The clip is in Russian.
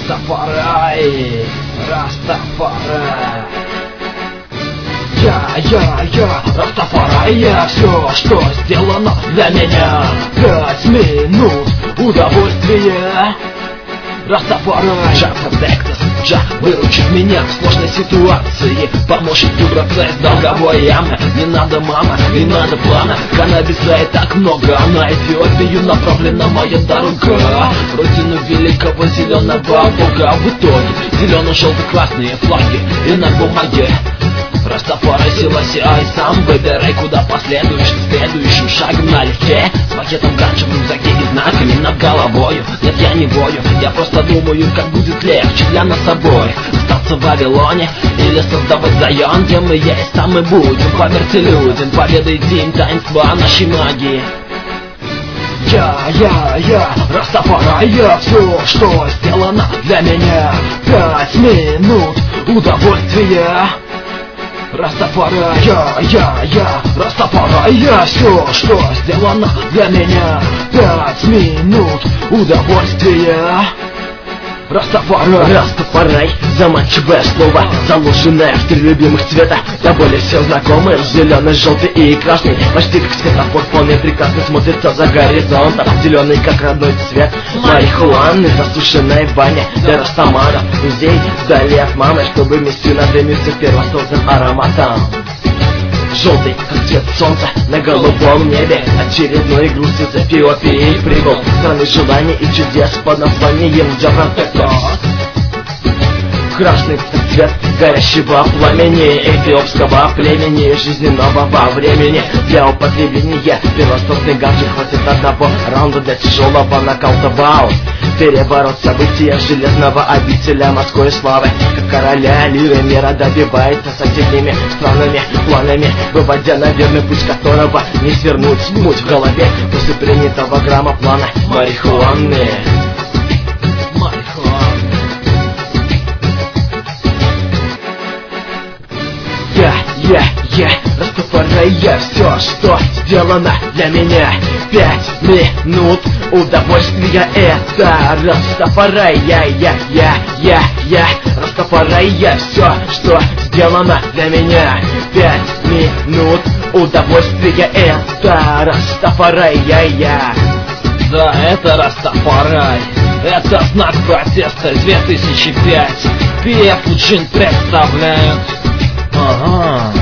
Растафарай, Растафарай. Я, Растафарай, все, что сделано для меня. 5 минут удовольствия. Растафарай. Джа Протектус, Джа выручит меня в сложной ситуации, поможет выбраться из долговой ямы. Не надо мама, не надо плана, каннабиса и так много. На Эфиопию направлена моя дорога, родину великого зеленого бога. В итоге зелено-желто-красные флаги и на бумаге. Растафарай, Селаси, ай, сам выбирай, куда последуешь следующим шагом налегке. С пакетом ганджа в рюкзаке и знаками над головою. Нет, я не бою, я просто думаю, как будет легче для нас обоих остаться в Вавилоне или создавать район, где мы есть, там мы будем. Поверьте людям, победите им таинства нашей магии. Я, Растафарай, все, что сделано для меня. 5 минут удовольствия. Растафарай, я, Растафарай, все, что сделано для меня. 5 минут удовольствия. Растафарай, заманчивое слово, заложенное в 3 любимых цвета. До боли все знакомые, зеленый, желтый и красный. Почти как светофор, вполне прекрасно смотрится за горизонтом. Зеленый, как родной цвет марихуаны, засушенная в бане для растаманов. Музей вдали от мамы, чтобы миссию надымиться первосортным ароматом. Желтый, как цвет солнца на голубом небе. Очередной груз из Эфиопии прибыл. Страны желаний и чудес под названием Джа Протектус. Красный, как цвет горящего пламени эфиопского племени, жизненного во времени для употребления. Первосортный ганджи хватит одного раунда для тяжелого нокаута. Вау! Переворот события железного обителя морской славы. Как короля лиры мира добивается соседними странами, планами, выводя на верный путь, которого не свернуть. Муть в голове после принятого грамма плана марихуаны. Я, Растафарай, все, что сделано для меня. 5 минут удовольствия, это Растафарай, я, Растафарай, все, что сделано для меня. 5 минут удовольствия, это Растафарай, я. Да, это Растафарай. Это знак протеста 2005. PF Джин представляют. Ага.